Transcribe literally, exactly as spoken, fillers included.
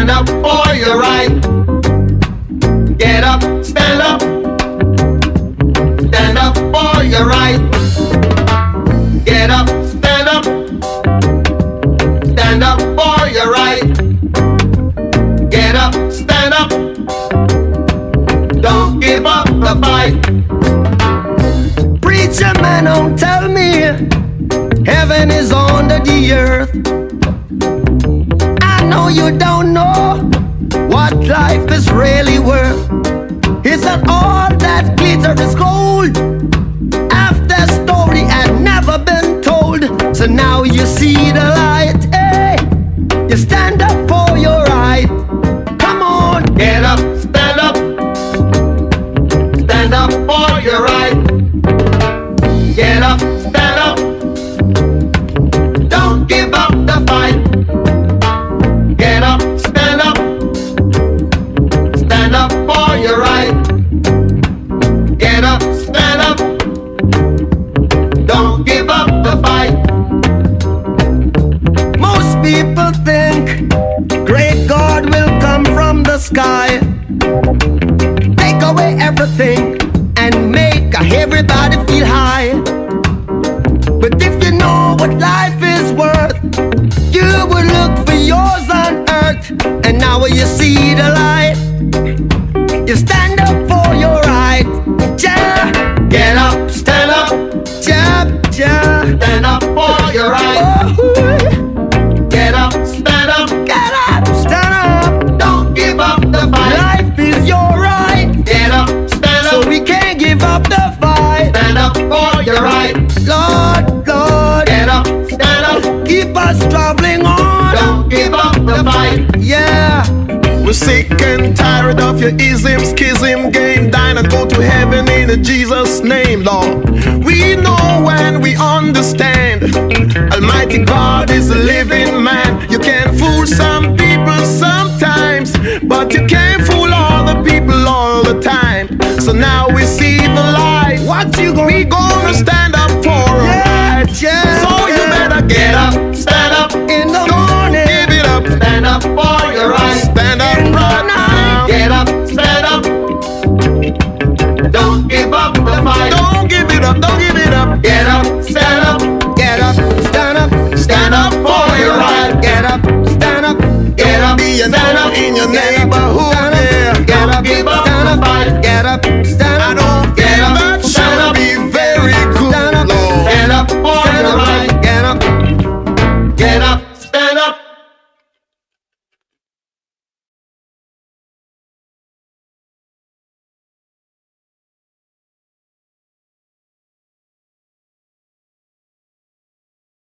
stand up for your right. Get up, stand up. Stand up for your right. Get up, stand up. Stand up for your right. Get up, stand up. Don't give up the fight. Preacher man, don't tell me heaven is under the earth. I know you don't know what life is really worth. Is that all that glitter is gold? After story had never been told. So now you see the light. Hey, you stand up for your right. Come on, get up, stand up. Stand up for your right. Get up, stand up. Don't give up the fight. Get up, stand up. Stand up for your right. Get up, stand up. Don't give up the fight. Most people think great God will come from the sky, take away everything and make everybody feel high. But if you know what life is worth, you would look for yours on earth. And now when you see the light, you stand up for your right. Ja, get up, stand up. Ja, ja, stand up for your right. Oh, get up, stand up. Get up, stand up. Don't give up the fight. Life is your right. Get up, stand up. So we can't give up the fight. Stand up for your right. Lord, Lord, get up, stand up. Keep us traveling on. Don't give up the fight. Yeah. We're sick and tired of your ism, schism game. Dine and go to heaven in Jesus' name, Lord. We know and we understand Almighty God is a living man. You can fool some people sometimes, but you can't fool all the people all the time. So now we see the light. What you gonna We gonna stand up for our yeah, rights. yeah, So you yeah. better Get up, stand up. In the Don't morning, give it up. Stand up for your right. Stand up In the right now. Get up, stand up. Don't give up the fight. Don't give it up, don't give it up. Get up, stand up. get up, stand up, Stand up for your right. get up, stand up, Get up, be a stand up in your get up, neighborhood.